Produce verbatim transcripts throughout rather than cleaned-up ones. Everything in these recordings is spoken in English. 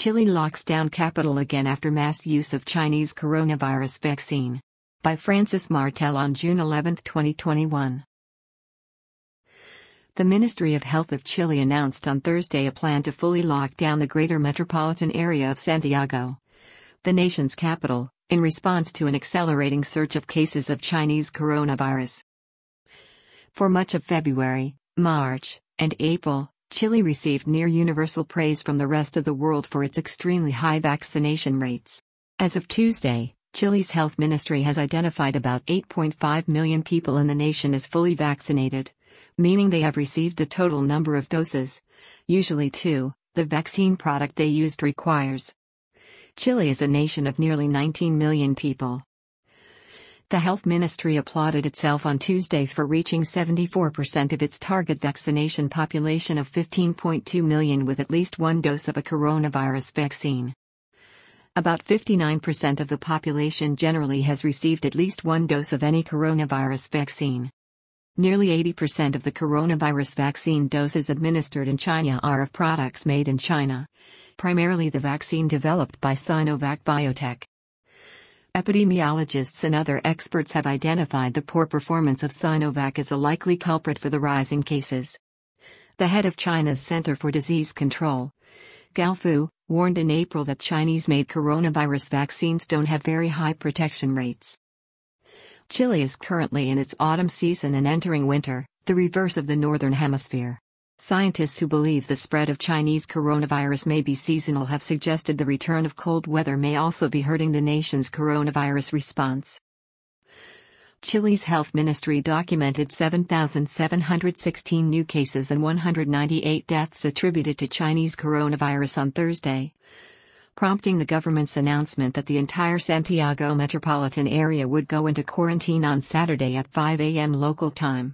Chile locks down capital again after mass use of Chinese coronavirus vaccine. By Francis Martel on June eleventh, twenty twenty-one. The Ministry of Health of Chile announced on Thursday a plan to fully lock down the greater metropolitan area of Santiago, the nation's capital, in response to an accelerating surge of cases of Chinese coronavirus. For much of February, March, and April, Chile received near-universal praise from the rest of the world for its extremely high vaccination rates. As of Tuesday, Chile's health ministry has identified about eight point five million people in the nation as fully vaccinated, meaning they have received the total number of doses, usually two, the vaccine product they used requires. Chile is a nation of nearly nineteen million people. The health ministry applauded itself on Tuesday for reaching seventy-four percent of its target vaccination population of fifteen point two million with at least one dose of a coronavirus vaccine. About fifty-nine percent of the population generally has received at least one dose of any coronavirus vaccine. Nearly eighty percent of the coronavirus vaccine doses administered in China are of products made in China, primarily the vaccine developed by Sinovac Biotech. Epidemiologists and other experts have identified the poor performance of Sinovac as a likely culprit for the rise in cases. The head of China's Center for Disease Control, Gao Fu, warned in April that Chinese-made coronavirus vaccines don't have very high protection rates. Chile is currently in its autumn season and entering winter, the reverse of the northern hemisphere. Scientists who believe the spread of Chinese coronavirus may be seasonal have suggested the return of cold weather may also be hurting the nation's coronavirus response. Chile's health ministry documented seven thousand seven hundred sixteen new cases and one hundred ninety-eight deaths attributed to Chinese coronavirus on Thursday, prompting the government's announcement that the entire Santiago metropolitan area would go into quarantine on Saturday at five a m local time.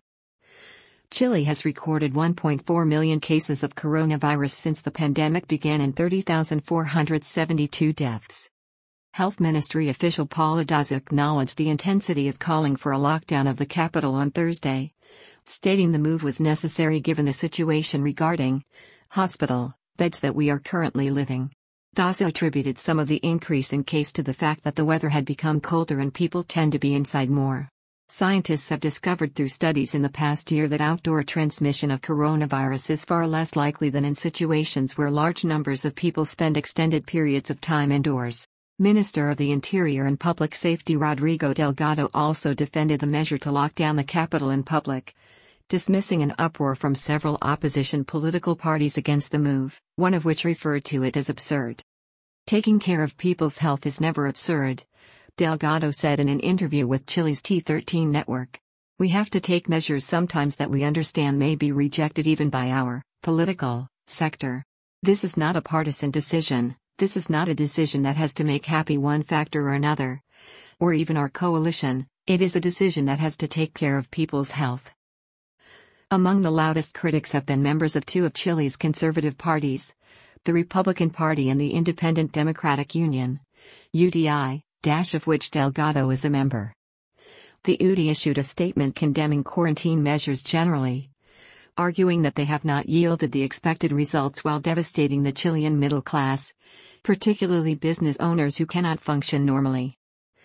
Chile has recorded one point four million cases of coronavirus since the pandemic began and thirty thousand four hundred seventy-two deaths. Health Ministry official Paula Daza acknowledged the intensity of calling for a lockdown of the capital on Thursday, stating the move was necessary given the situation regarding hospital beds that we are currently living. Daza attributed some of the increase in case to the fact that the weather had become colder and people tend to be inside more. Scientists have discovered through studies in the past year that outdoor transmission of coronavirus is far less likely than in situations where large numbers of people spend extended periods of time indoors. Minister of the Interior and Public Safety Rodrigo Delgado also defended the measure to lock down the capital in public, dismissing an uproar from several opposition political parties against the move, one of which referred to it as absurd. Taking care of people's health is never absurd, Delgado said in an interview with Chile's T thirteen network. We have to take measures sometimes that we understand may be rejected even by our political sector. This is not a partisan decision, this is not a decision that has to make happy one factor or another, or even our coalition, it is a decision that has to take care of people's health. Among the loudest critics have been members of two of Chile's conservative parties, the Republican Party and the Independent Democratic Union, U D I, of which Delgado is a member. The U D I issued a statement condemning quarantine measures generally, arguing that they have not yielded the expected results while devastating the Chilean middle class, particularly business owners who cannot function normally.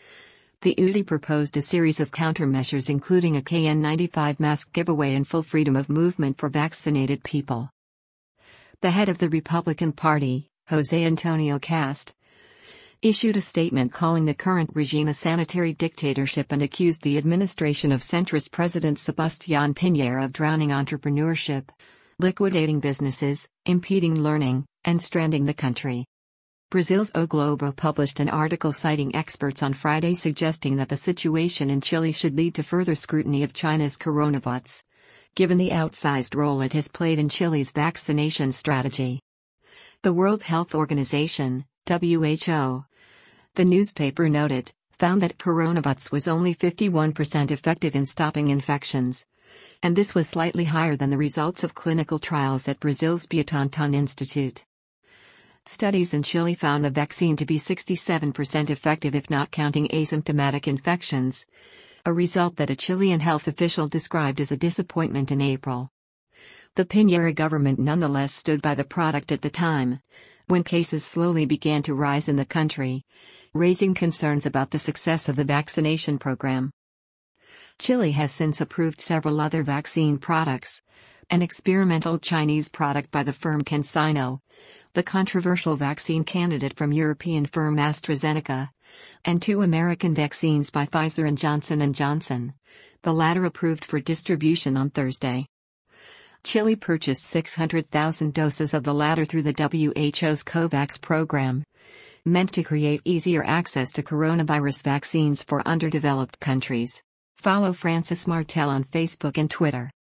The U D I proposed a series of countermeasures including a K N ninety-five mask giveaway and full freedom of movement for vaccinated people. The head of the Republican Party, José Antonio Cast, issued a statement calling the current regime a sanitary dictatorship and accused the administration of centrist President Sebastián Piñera of drowning entrepreneurship, liquidating businesses, impeding learning, and stranding the country. Brazil's O Globo published an article citing experts on Friday suggesting that the situation in Chile should lead to further scrutiny of China's coronavirus, given the outsized role it has played in Chile's vaccination strategy. The World Health Organization, W H O, the newspaper noted, found that coronavirus was only fifty-one percent effective in stopping infections, and this was slightly higher than the results of clinical trials at Brazil's Butantan Institute. Studies in Chile found the vaccine to be sixty-seven percent effective if not counting asymptomatic infections, a result that a Chilean health official described as a disappointment in April. The Piñera government nonetheless stood by the product at the time, when cases slowly began to rise in the country, raising concerns about the success of the vaccination program. Chile has since approved several other vaccine products: an experimental Chinese product by the firm CanSino, the controversial vaccine candidate from European firm AstraZeneca, and two American vaccines by Pfizer and Johnson and Johnson, the latter approved for distribution on Thursday. Chile purchased six hundred thousand doses of the latter through the W H O's COVAX program, meant to create easier access to coronavirus vaccines for underdeveloped countries. Follow Francis Martel on Facebook and Twitter.